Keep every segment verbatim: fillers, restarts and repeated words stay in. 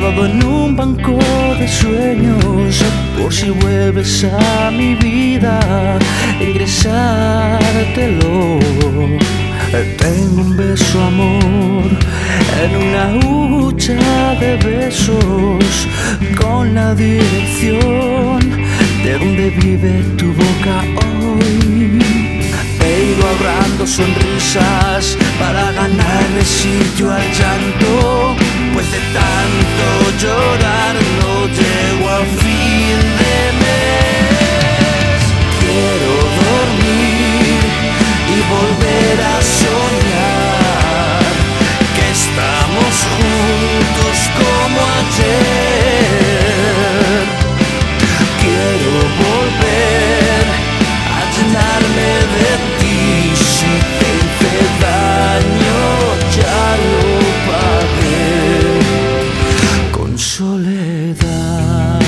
guardado en un banco de sueños, por si vuelves a mi vida, ingresártelo. Tengo un beso, amor, en una hucha de besos, con la dirección de donde vive tu boca hoy. He ido ahorrando sonrisas para ganarle sitio al llanto, pues de tanto llorar no llego a fin de mes. Quiero dormir y volver a soñar que estamos juntos como ayer. Quiero volver a llenarme de ti. Si te hice daño ya lo pagué con soledad.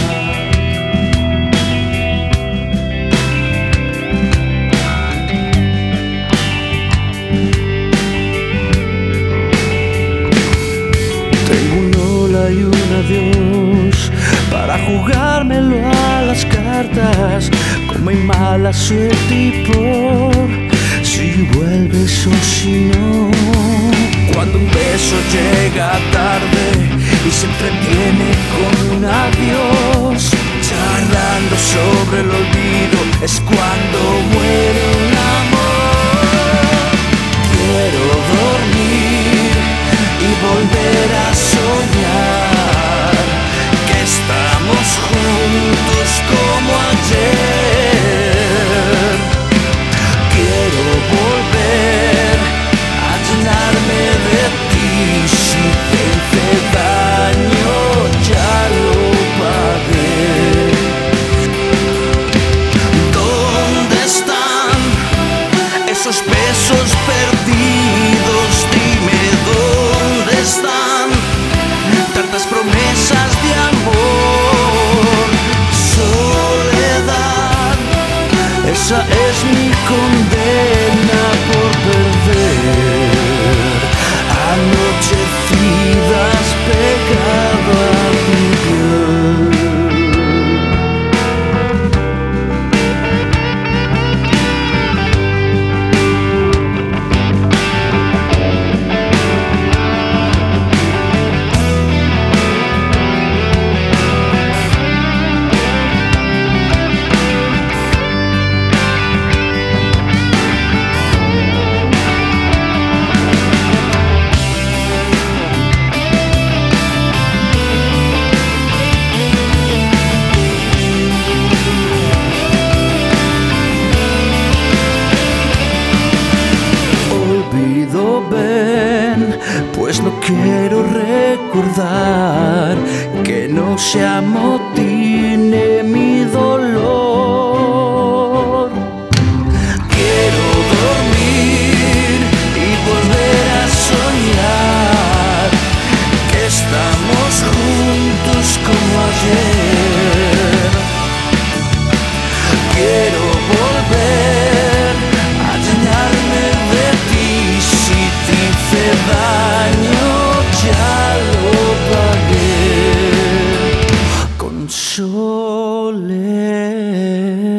Tengo un hola y un adiós para jugármelo a las cartas, con mi mala suerte y por si vuelves o si no. Cuando un beso llega tarde y se entretiene con un adiós, charlando sobre el olvido, es cuando muere un amor. Quiero dormir y volver a soñar que estamos juntos como ayer. Quiero volver a llenarme de ti. Si te hice daño ya lo pagué. ¿Dónde están esos besos perdidos? Dime dónde están tantas promesas de amor. Soledad, esa es mi condena por perder anochecidas pegado a mi piel. Ven, pues no quiero recordar que no se amotine mi dolor. Quiero dormir y volver a soñar que estamos juntos como ayer. Quiero volver a llenarme de ti. Si te hice daño ya lo pagué con soledad.